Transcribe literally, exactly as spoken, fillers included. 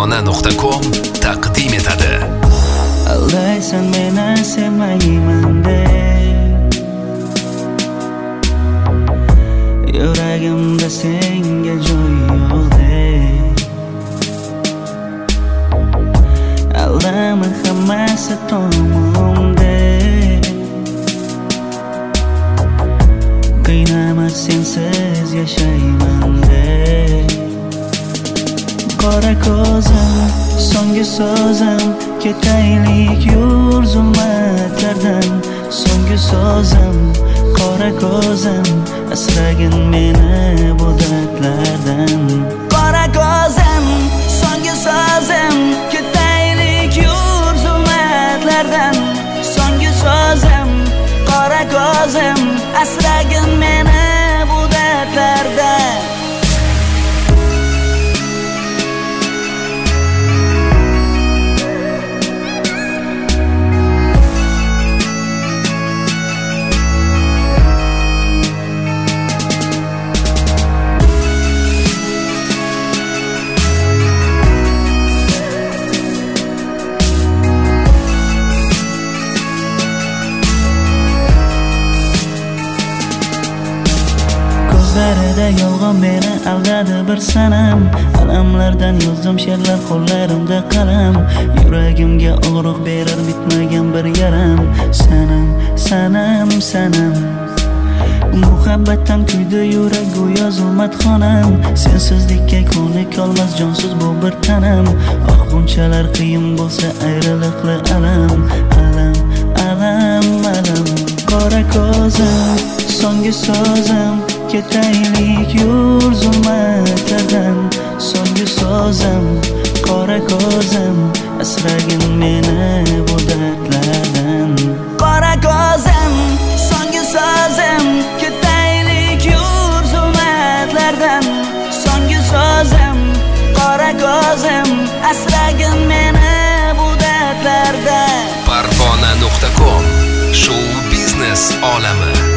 Farg'ona nuqta com taqdim etadi. Aldaysan meni sevmayman deb, yuragimda senga joy yo'q deb. Aldama hammasi tamom deb, qiynama sensiz yashayman deb. Qora ko'zim, so'nggi so'zim, ketaylik yur zulmatlardan. So'nggi so'zim, qora ko'zim, asragin meni bu dardlardan. Qora ko'zim, so'nggi so'zim, ketaylik yur zulmatlardan. So'nggi so'zim, qora ko'zim, asragin meni bu dardlardan. Ko'zlarida yolg'on meni aldadi bir sanam. Alamlardan yozdim she'rlar qo'llarimda qalam. Yuragimga og'riq berar bitmagan bir yaram. Sanam, sanam, sanam. Muhabbatdan kuydi yurak go'yo zulmatxonam. Sensizlikka ko'nik olmas jonsiz bu bir tanam. Oh bunchalar qiyin bo'lsa ayriliqli alam. Alam, alam, alam. Qora ko'zim, so'nggi so'zim, ketaylik yur zulmatlardan. So'nggi so'zim, qora ko'zim, asragin meni bu dardlardan. Qora ko'zim, so'nggi so'zim, ketaylik yur zulmatlardan. So'nggi so'zim, qora ko'zim, asragin meni bu dardlardan. Farg'ona nuqta com show biznes olami.